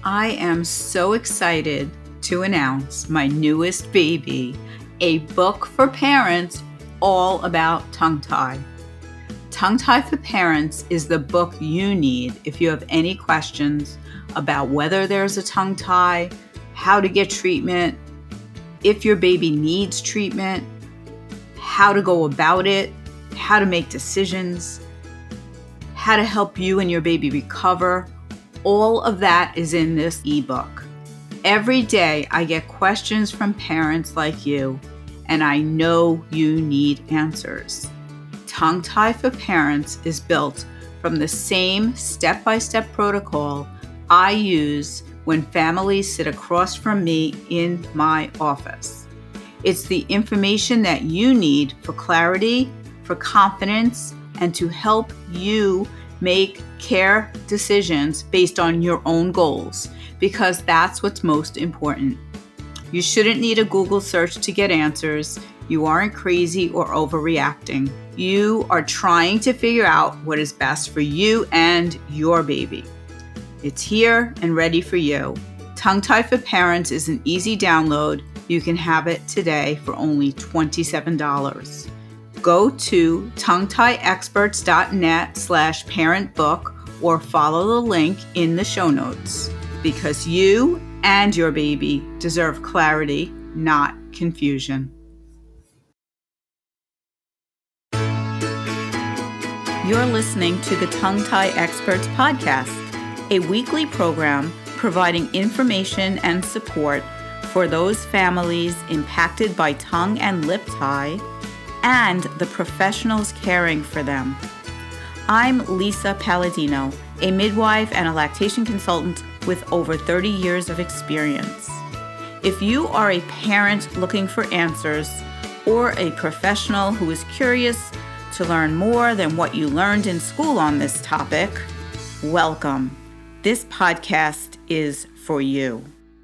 I am so excited to announce my newest baby, a book for parents all about tongue tie. Tongue Tie for Parents is the book you need if you have any questions about whether there's a tongue tie, how to get treatment, if your baby needs treatment, how to go about it, how to make decisions, how to help you and your baby recover. All of that is in this ebook. Every day I get questions from parents like you, and I know you need answers. Tongue Tie for Parents is built from the same step-by-step protocol I use when families sit across from me in my office. It's the information that you need for clarity, for confidence, and to help you make care decisions based on your own goals, because that's what's most important. You shouldn't need a Google search to get answers. You aren't crazy or overreacting. You are trying to figure out what is best for you and your baby. It's here and ready for you. Tongue Tie for Parents is an easy download. You can have it today for only $27. Go to tonguetieexperts.net/parentbook or follow the link in the show notes, because you and your baby deserve clarity, not confusion. You're listening to the Tongue Tie Experts podcast, a weekly program providing information and support for those families impacted by tongue and lip tie and the professionals caring for them. I'm Lisa Palladino, a midwife and a lactation consultant with over 30 years of experience. If you are a parent looking for answers or a professional who is curious to learn more than what you learned in school on this topic, welcome. This podcast is for you.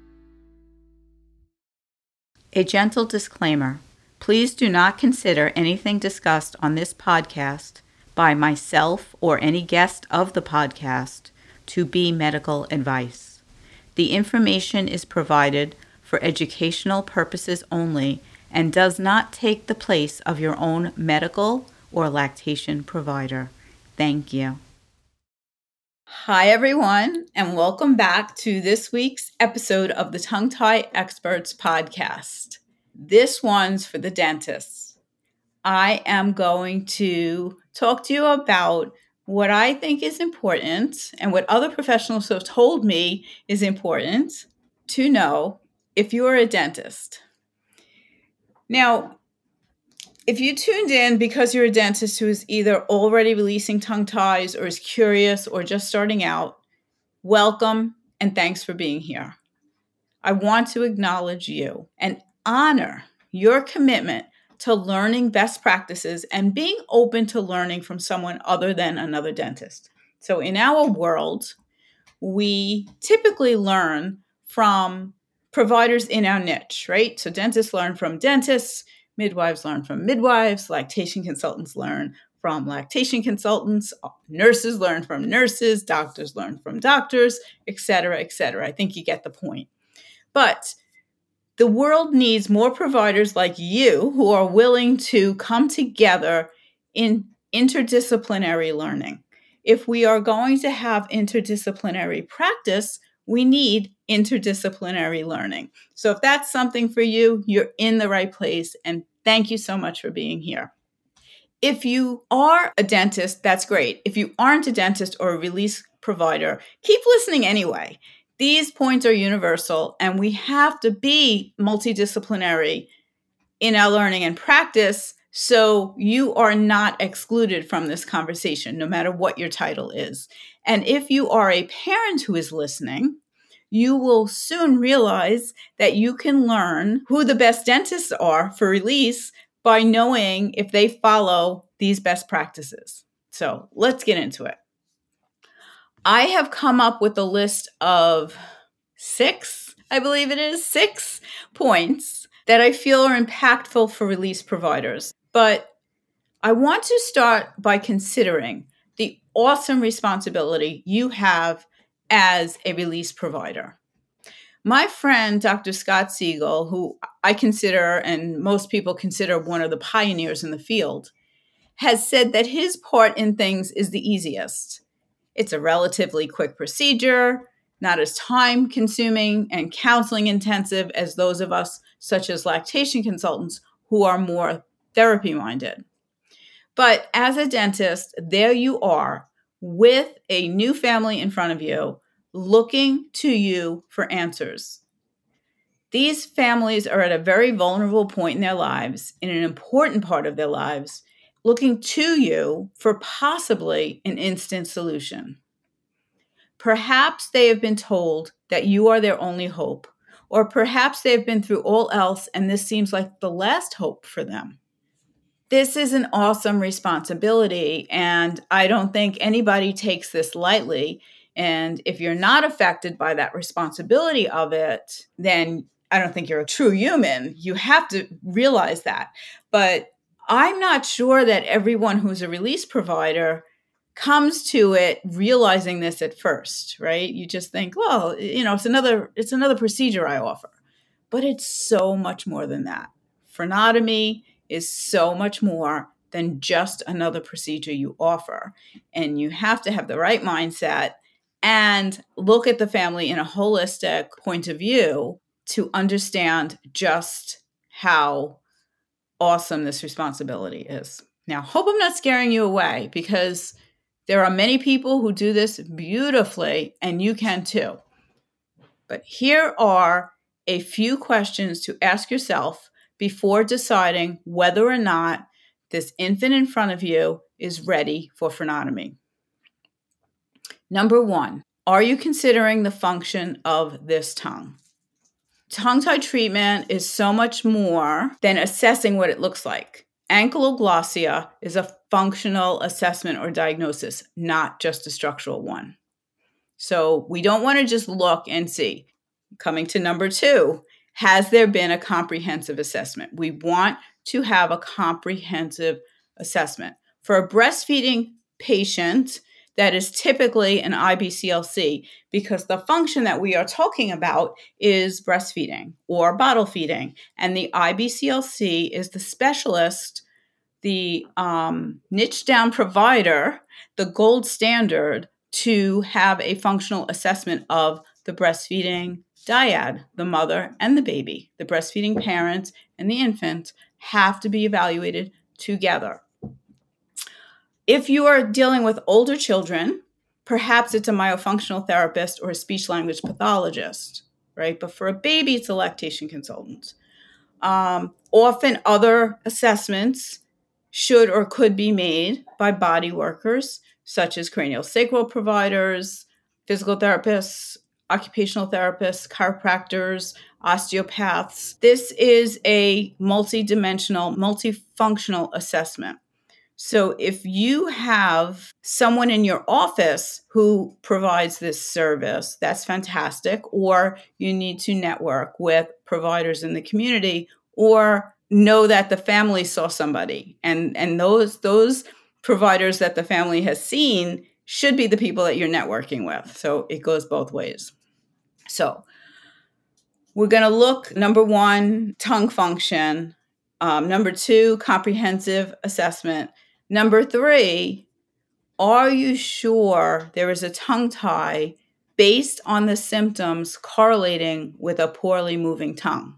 A gentle disclaimer. Please do not consider anything discussed on this podcast by myself or any guest of the podcast to be medical advice. The information is provided for educational purposes only and does not take the place of your own medical or lactation provider. Thank you. Hi, everyone, and welcome back to this week's episode of the Tongue Tie Experts podcast. This one's for the dentists. I am going to talk to you about what I think is important and what other professionals have told me is important to know if you are a dentist. Now, if you tuned in because you're a dentist who is either already releasing tongue ties or is curious or just starting out, welcome and thanks for being here. I want to acknowledge you and honor your commitment to learning best practices and being open to learning from someone other than another dentist. So in our world, we typically learn from providers in our niche, right? So dentists learn from dentists, midwives learn from midwives, lactation consultants learn from lactation consultants, nurses learn from nurses, doctors learn from doctors, et cetera, et cetera. I think you get the point. But the world needs more providers like you who are willing to come together in interdisciplinary learning. If we are going to have interdisciplinary practice, we need interdisciplinary learning. So if that's something for you, you're in the right place. And thank you so much for being here. If you are a dentist, that's great. If you aren't a dentist or a release provider, keep listening anyway. These points are universal, and we have to be multidisciplinary in our learning and practice so you are not excluded from this conversation, no matter what your title is. And if you are a parent who is listening, you will soon realize that you can learn who the best dentists are for release by knowing if they follow these best practices. So let's get into it. I have come up with a list of six points that I feel are impactful for release providers. But I want to start by considering the awesome responsibility you have as a release provider. My friend, Dr. Scott Siegel, who I consider and most people consider one of the pioneers in the field, has said that his part in things is the easiest. It's a relatively quick procedure, not as time consuming and counseling intensive as those of us, such as lactation consultants, who are more therapy minded. But as a dentist, there you are with a new family in front of you, looking to you for answers. These families are at a very vulnerable point in their lives, in an important part of their lives, looking to you for possibly an instant solution. Perhaps they have been told that you are their only hope, or perhaps they have been through all else and this seems like the last hope for them. This is an awesome responsibility, and I don't think anybody takes this lightly. And if you're not affected by that responsibility of it, then I don't think you're a true human. You have to realize that. But I'm not sure that everyone who's a release provider comes to it realizing this at first, right? You just think, well, it's another procedure I offer. But it's so much more than that. Frenotomy is so much more than just another procedure you offer. And you have to have the right mindset and look at the family in a holistic point of view to understand just how awesome this responsibility is. Now, hope I'm not scaring you away, because there are many people who do this beautifully, and you can too. But here are a few questions to ask yourself before deciding whether or not this infant in front of you is ready for frenotomy. Number 1, are you considering the function of this tongue? Tongue-tie treatment is so much more than assessing what it looks like. Ankyloglossia is a functional assessment or diagnosis, not just a structural one. So we don't want to just look and see. Coming to number 2, has there been a comprehensive assessment? We want to have a comprehensive assessment. For a breastfeeding patient, that is typically an IBCLC, because the function that we are talking about is breastfeeding or bottle feeding. And the IBCLC is the specialist, the niche down provider, the gold standard to have a functional assessment of the breastfeeding dyad, the mother and the baby. The breastfeeding parent and the infant have to be evaluated together. If you are dealing with older children, perhaps it's a myofunctional therapist or a speech-language pathologist, right? But for a baby, it's a lactation consultant. Often other assessments should or could be made by body workers, such as craniosacral providers, physical therapists, occupational therapists, chiropractors, osteopaths. This is a multidimensional, multifunctional assessment. So if you have someone in your office who provides this service, that's fantastic. Or you need to network with providers in the community, or know that the family saw somebody. And those providers that the family has seen should be the people that you're networking with. So it goes both ways. So we're going to look, number 1, tongue function. Number 2, comprehensive assessment. Number 3, are you sure there is a tongue tie based on the symptoms correlating with a poorly moving tongue?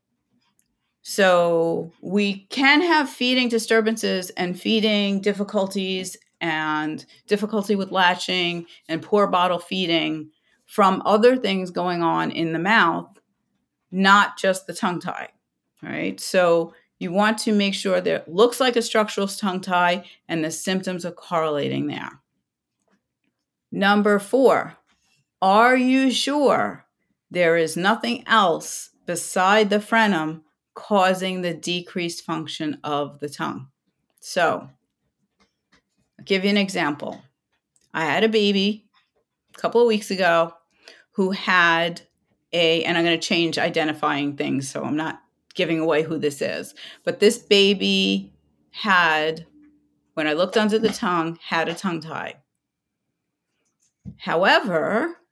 So we can have feeding disturbances and feeding difficulties and difficulty with latching and poor bottle feeding from other things going on in the mouth, not just the tongue tie, right? So you want to make sure that it looks like a structural tongue tie and the symptoms are correlating there. Number 4, are you sure there is nothing else beside the frenum causing the decreased function of the tongue? So I'll give you an example. I had a baby a couple of weeks ago who had and I'm going to change identifying things, so I'm not giving away who this is. But this baby had, when I looked under the tongue, had a tongue tie. However,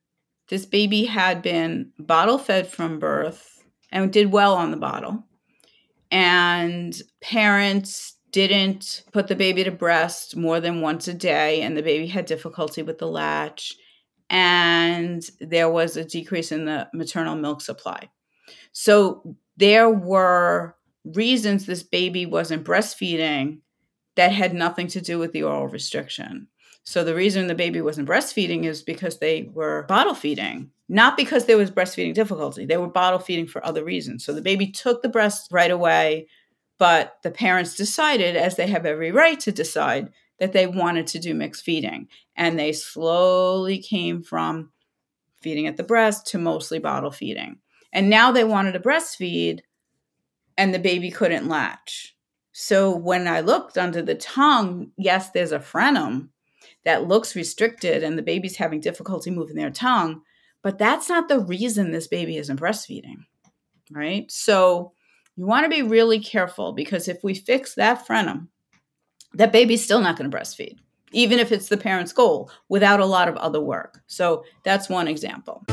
This baby had been bottle fed from birth and did well on the bottle. And parents didn't put the baby to breast more than once a day, and the baby had difficulty with the latch. And there was a decrease in the maternal milk supply. So there were reasons this baby wasn't breastfeeding that had nothing to do with the oral restriction. So the reason the baby wasn't breastfeeding is because they were bottle feeding, not because there was breastfeeding difficulty. They were bottle feeding for other reasons. So the baby took the breast right away, but the parents decided, as they have every right to decide, that they wanted to do mixed feeding. And they slowly came from feeding at the breast to mostly bottle feeding. And now they wanted to breastfeed, and the baby couldn't latch. So when I looked under the tongue, yes, there's a frenum that looks restricted and the baby's having difficulty moving their tongue, but that's not the reason this baby isn't breastfeeding, right? So you want to be really careful, because if we fix that frenum, that baby's still not going to breastfeed, even if it's the parent's goal, without a lot of other work. So that's one example.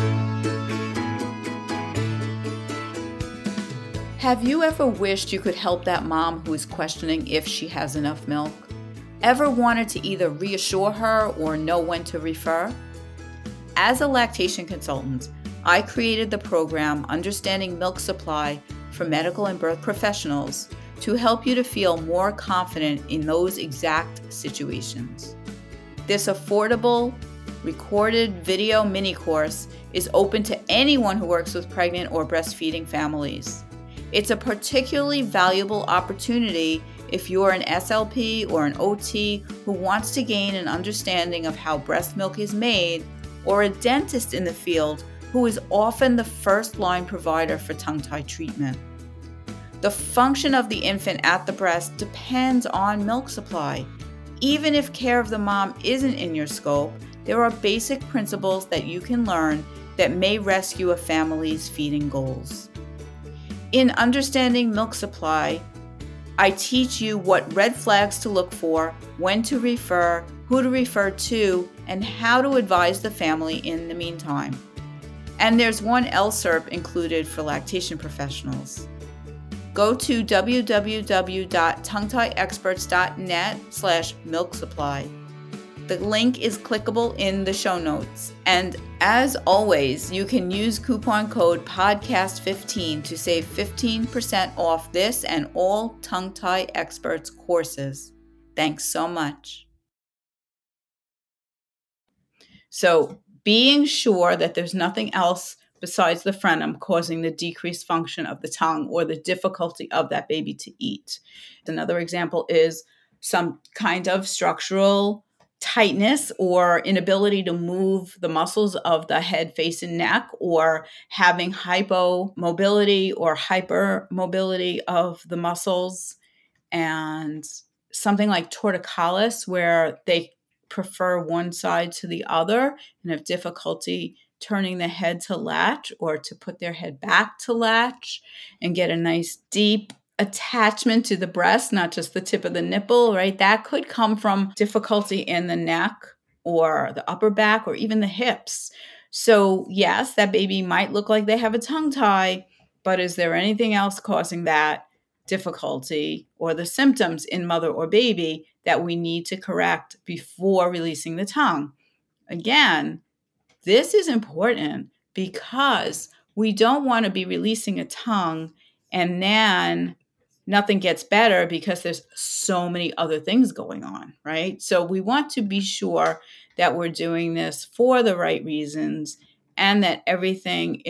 Have you ever wished you could help that mom who is questioning if she has enough milk? Ever wanted to either reassure her or know when to refer? As a lactation consultant, I created the program Understanding Milk Supply for medical and birth professionals to help you to feel more confident in those exact situations. This affordable, recorded video mini course is open to anyone who works with pregnant or breastfeeding families. It's a particularly valuable opportunity if you're an SLP or an OT who wants to gain an understanding of how breast milk is made, or a dentist in the field who is often the first-line provider for tongue-tie treatment. The function of the infant at the breast depends on milk supply. Even if care of the mom isn't in your scope, there are basic principles that you can learn that may rescue a family's feeding goals. In Understanding Milk Supply, I teach you what red flags to look for, when to refer, who to refer to, and how to advise the family in the meantime. And there's one LSERP included for lactation professionals. Go to www.tonguetieexperts.net/milk supply. The link is clickable in the show notes. And as always, you can use coupon code PODCAST15 to save 15% off this and all Tongue Tie Experts courses. Thanks so much. So being sure that there's nothing else besides the frenum causing the decreased function of the tongue or the difficulty of that baby to eat. Another example is some kind of structural tightness or inability to move the muscles of the head, face, and neck, or having hypomobility or hypermobility of the muscles, and something like torticollis, where they prefer one side to the other and have difficulty turning the head to latch or to put their head back to latch and get a nice deep attachment to the breast, not just the tip of the nipple, right? That could come from difficulty in the neck or the upper back or even the hips. So yes, that baby might look like they have a tongue tie, but is there anything else causing that difficulty or the symptoms in mother or baby that we need to correct before releasing the tongue? Again, this is important because we don't want to be releasing a tongue and then nothing gets better because there's so many other things going on, right? So we want to be sure that we're doing this for the right reasons and that everything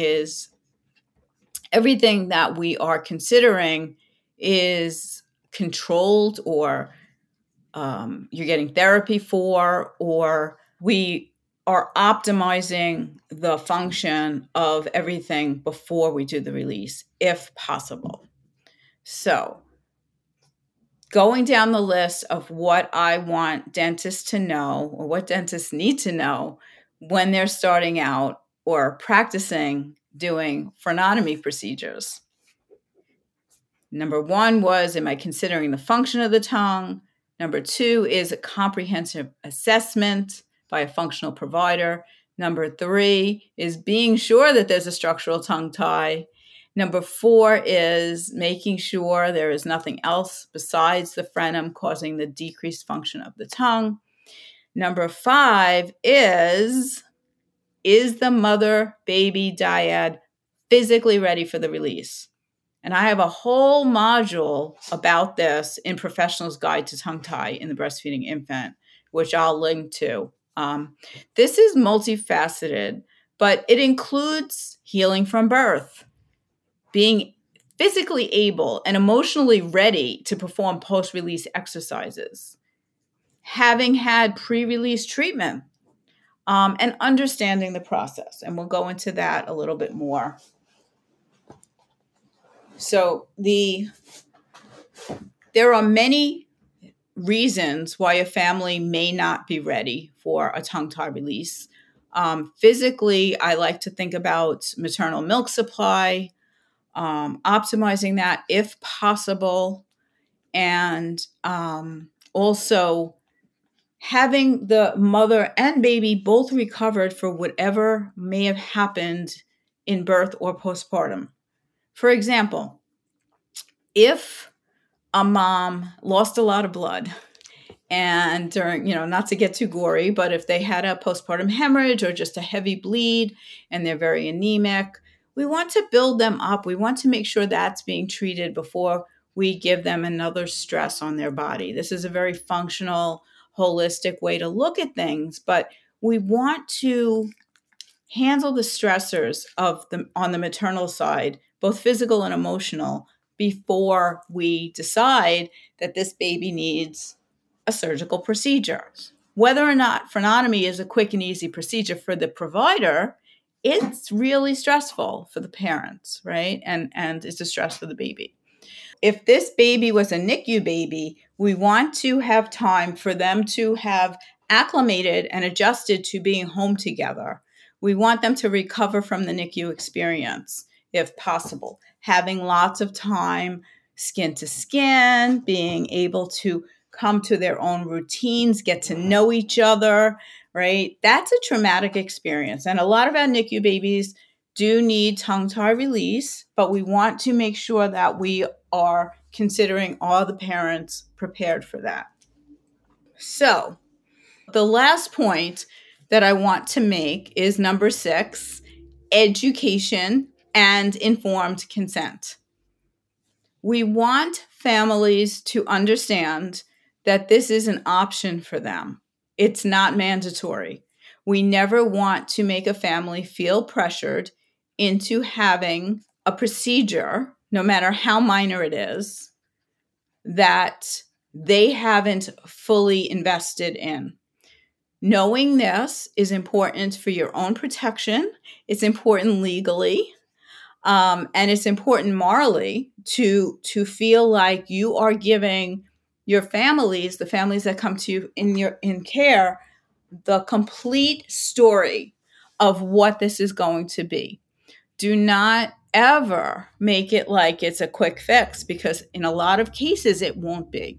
that we are considering is controlled, or you're getting therapy for, or we are optimizing the function of everything before we do the release, if possible. So going down the list of what I want dentists to know, or what dentists need to know when they're starting out or practicing doing frenotomy procedures. Number 1 was, am I considering the function of the tongue? Number 2 is a comprehensive assessment by a functional provider. Number 3 is being sure that there's a structural tongue tie. Number 4 is making sure there is nothing else besides the frenum causing the decreased function of the tongue. Number 5 is the mother-baby dyad physically ready for the release? And I have a whole module about this in Professional's Guide to Tongue Tie in the Breastfeeding Infant, which I'll link to. This is multifaceted, but it includes healing from birth, being physically able and emotionally ready to perform post-release exercises, having had pre-release treatment, and understanding the process. And we'll go into that a little bit more. So there are many reasons why a family may not be ready for a tongue tie release. Physically, I like to think about maternal milk supply, optimizing that if possible, and also having the mother and baby both recovered for whatever may have happened in birth or postpartum. For example, if a mom lost a lot of blood and during, not to get too gory, but if they had a postpartum hemorrhage or just a heavy bleed and they're very anemic, we want to build them up. We want to make sure that's being treated before we give them another stress on their body. This is a very functional, holistic way to look at things, but we want to handle the stressors on the maternal side, both physical and emotional, before we decide that this baby needs a surgical procedure. Whether or not frenotomy is a quick and easy procedure for the provider, it's really stressful for the parents, right? And it's a stress for the baby. If this baby was a NICU baby, we want to have time for them to have acclimated and adjusted to being home together. We want them to recover from the NICU experience, if possible. Having lots of time, skin to skin, being able to come to their own routines, get to know each other, right? That's a traumatic experience. And a lot of our NICU babies do need tongue tie release, but we want to make sure that we are considering all the parents prepared for that. So the last point that I want to make is number 6, education and informed consent. We want families to understand that this is an option for them. It's not mandatory. We never want to make a family feel pressured into having a procedure, no matter how minor it is, that they haven't fully invested in. Knowing this is important for your own protection. It's important legally, and it's important morally to feel like you are giving your families, the families that come to you in care, the complete story of what this is going to be. Do not ever make it like it's a quick fix, because in a lot of cases it won't be.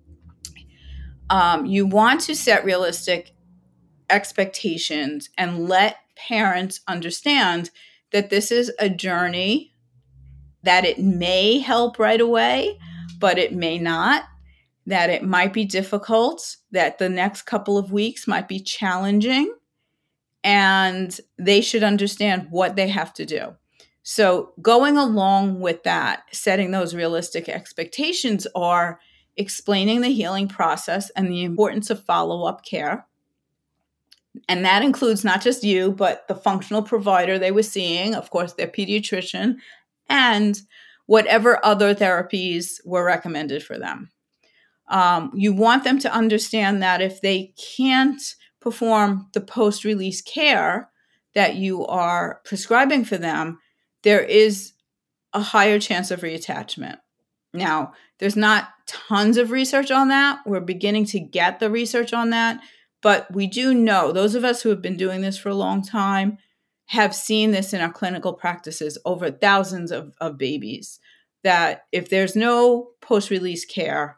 You want to set realistic expectations and let parents understand that this is a journey, that it may help right away, but it may not, that it might be difficult, that the next couple of weeks might be challenging, and they should understand what they have to do. So going along with that, setting those realistic expectations are explaining the healing process and the importance of follow-up care. And that includes not just you, but the functional provider they were seeing, of course, their pediatrician, and whatever other therapies were recommended for them. You want them to understand that if they can't perform the post-release care that you are prescribing for them, there is a higher chance of reattachment. Now, there's not tons of research on that. We're beginning to get the research on that. But we do know, those of us who have been doing this for a long time have seen this in our clinical practices over thousands of babies, that if there's no post-release care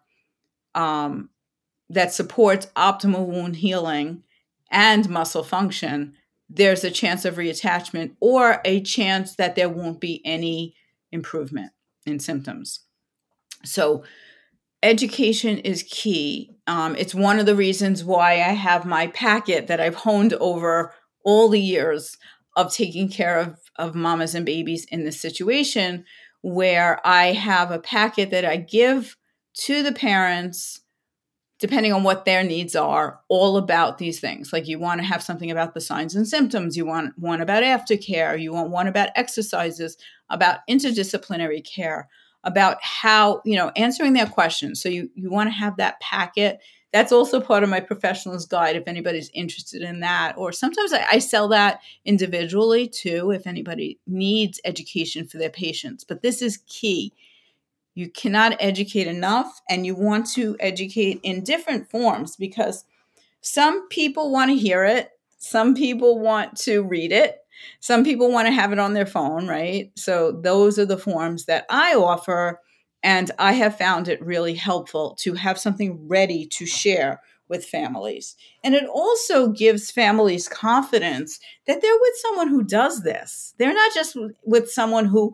that supports optimal wound healing and muscle function, there's a chance of reattachment or a chance that there won't be any improvement in symptoms. So education is key. It's one of the reasons why I have my packet that I've honed over all the years of taking care of mamas and babies in this situation, where I have a packet that I give to the parents, depending on what their needs are, all about these things. Like, you want to have something about the signs and symptoms. You want one about aftercare. You want one about exercises, about interdisciplinary care, about how, answering their questions. So you want to have that packet. That's also part of my professional's guide if anybody's interested in that. Or sometimes I sell that individually too, if anybody needs education for their patients. But this is key. You cannot educate enough, and you want to educate in different forms, because some people want to hear it. Some people want to read it. Some people want to have it on their phone, right? So those are the forms that I offer, and I have found it really helpful to have something ready to share with families. And it also gives families confidence that they're with someone who does this. They're not just with someone who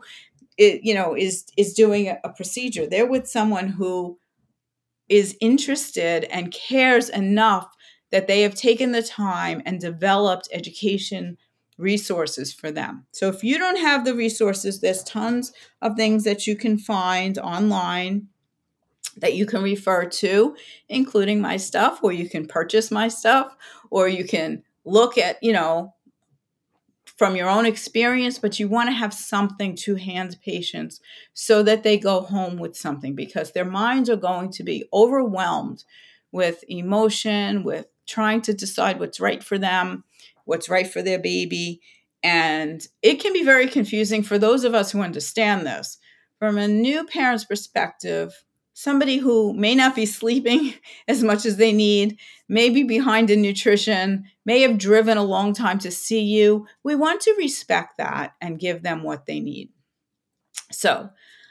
is doing a procedure. They're with someone who is interested and cares enough that they have taken the time and developed education resources for them. So if you don't have the resources, there's tons of things that you can find online that you can refer to, including my stuff, or you can purchase my stuff, or you can look at, from your own experience, but you want to have something to hand patients so that they go home with something, because their minds are going to be overwhelmed with emotion, with trying to decide what's right for them, what's right for their baby. And it can be very confusing for those of us who understand this. From a new parent's perspective, somebody who may not be sleeping as much as they need, may be behind in nutrition, may have driven a long time to see you. We want to respect that and give them what they need. So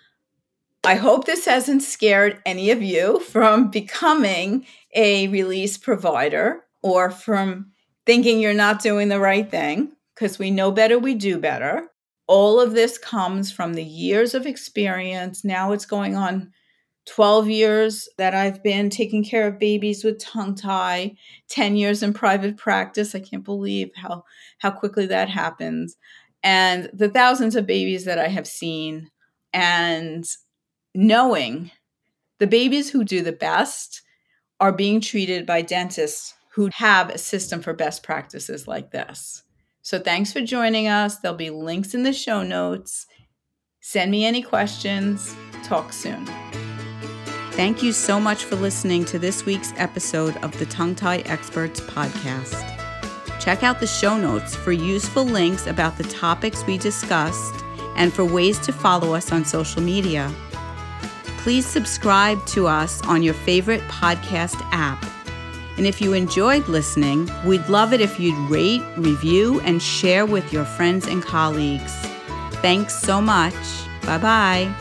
I hope this hasn't scared any of you from becoming a release provider, or from thinking you're not doing the right thing, because we know better, we do better. All of this comes from the years of experience. Now it's going on 12 years that I've been taking care of babies with tongue tie, 10 years in private practice. I can't believe how quickly that happens. And the thousands of babies that I have seen, and knowing the babies who do the best are being treated by dentists who have a system for best practices like this. So thanks for joining us. There'll be links in the show notes. Send me any questions. Talk soon. Thank you so much for listening to this week's episode of the Tongue Tie Experts podcast. Check out the show notes for useful links about the topics we discussed and for ways to follow us on social media. Please subscribe to us on your favorite podcast app. And if you enjoyed listening, we'd love it if you'd rate, review, and share with your friends and colleagues. Thanks so much. Bye-bye.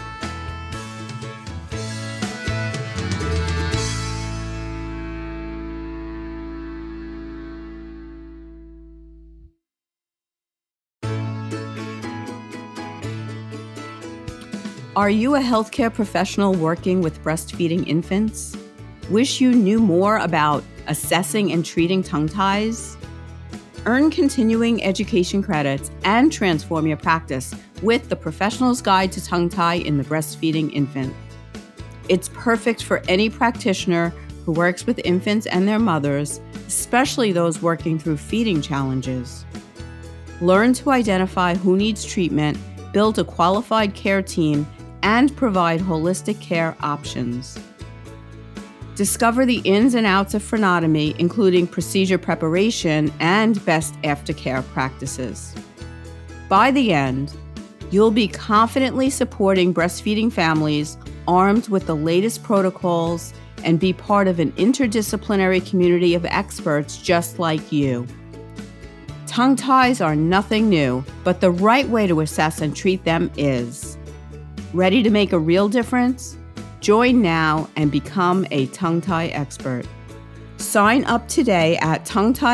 Are you a healthcare professional working with breastfeeding infants? Wish you knew more about assessing and treating tongue ties? Earn continuing education credits and transform your practice with the Professional's Guide to Tongue Tie in the Breastfeeding Infant. It's perfect for any practitioner who works with infants and their mothers, especially those working through feeding challenges. Learn to identify who needs treatment, build a qualified care team, and provide holistic care options. Discover the ins and outs of frenotomy, including procedure preparation and best aftercare practices. By the end, you'll be confidently supporting breastfeeding families armed with the latest protocols and be part of an interdisciplinary community of experts just like you. Tongue ties are nothing new, but the right way to assess and treat them is. Ready to make a real difference? Join now and become a tongue tie expert. Sign up today at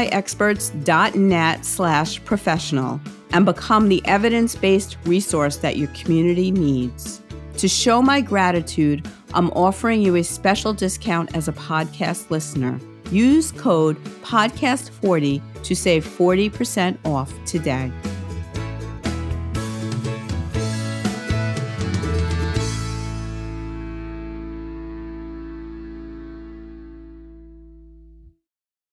tonguetieexperts.net/professional and become the evidence-based resource that your community needs. To show my gratitude, I'm offering you a special discount as a podcast listener. Use code PODCAST40 to save 40% off today.